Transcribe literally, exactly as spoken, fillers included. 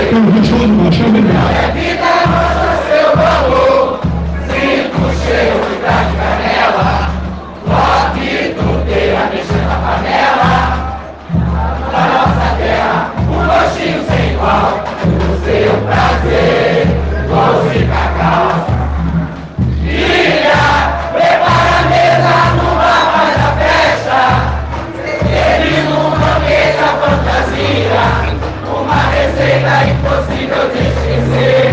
Tem um vídeo todo, mano, chama ele. A vida mostra seu valor. Cinco cheio de gás de canela. Lote tuteira mexendo na panela. Na nossa terra, um gostinho sem igual. O seu prazer, doce cacau. Filha, prepara a mesa, não vá mais a festa. Ele não banquete a fantasia. Uma receita impossível de esquecer.